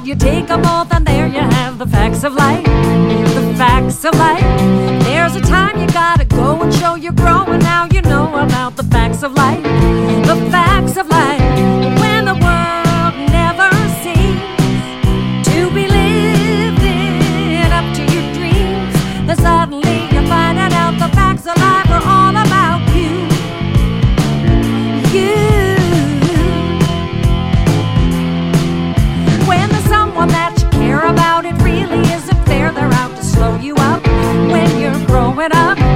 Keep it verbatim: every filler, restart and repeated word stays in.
decide you take them both, and there you have the facts of life. The facts of life. There's a time you gotta go and show you're growing. Now you know about the facts of life. The facts of life. When the world never seems to be living up to your dreams, then suddenly you're finding out the facts of life are all about you. You. When there's someone that you care about, it really isn't fair. They're out to slow you up when you're growing up.